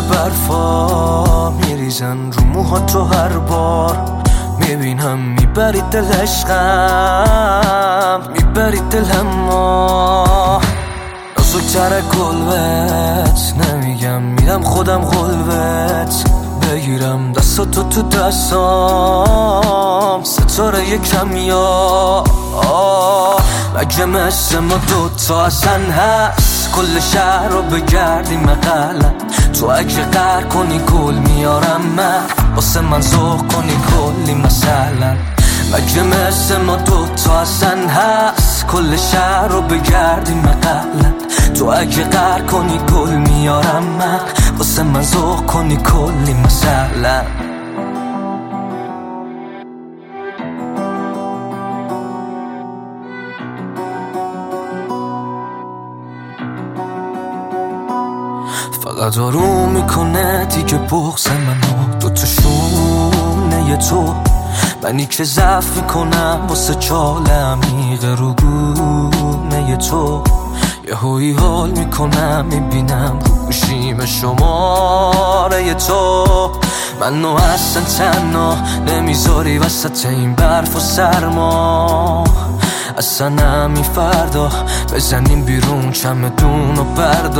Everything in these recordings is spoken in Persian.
برفا میریزن رو موها تو هر بار میبینم میبری دل عشقم میبری دلم ما نزدیکتر قلبت نمیگم میرم خودم قلبت بگیرم دستاتو تو دستام ستاره یکم یا مگه مثل ما دوتا اصلا هست کل شهر رو بگردیم مقلم تو اگه قهر کنی گل میارم من واسه من ذوق کنی کلی مثلا مگه مثل ما دوتا اصلا هست کل شهر رو بگردیم مقلم تو اگه قهر کنی گل میارم من واسه من ذوق کنی کلی مثلا فقط آروم میکنه دیگه بغض منو دوتا شونه تو منی که ضعف میکنم واسه چال عمیق رو گونه تو یه هوی حال میکنم میبینم رو گوشیم شماره تو منو اصلا تنها نمیذاری وسط این برف و سرما اصلا همین فردا بزنیم بیرون چمدون و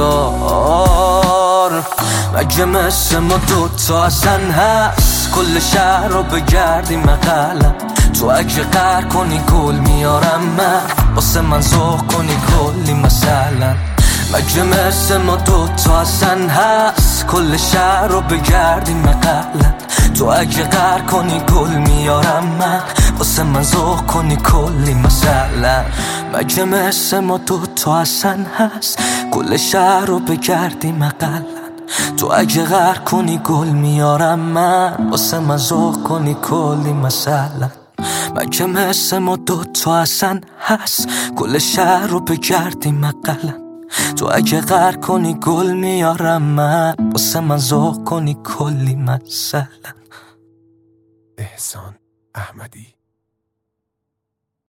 بردار مگه مثل ما دوتا اصلا هست کل شهر رو بگردیم مقلم تو اگه قهر کنی گل میارم من واسه من ذوق کنی کلی مثلا مگه مثل ما دوتا اصلا هست کل شهر رو بگردیم مقلم تو اگه قهر کنی گل میارم من واسه من ذوق کنی کلی مثلا مگه مثل ما دوتا اصلا هست کل شهر رو بگردیم مقلم تو اگه قهر کنی گل میارم من واسه من ذوق کنی کلی مثلا مگه مثل ما دوتا اصلا هست کل شهر رو بگردیم مقلم تو اگه قهر کنی گل میارم من واسه من ذوق کنی کلی مثلا احسان احمدی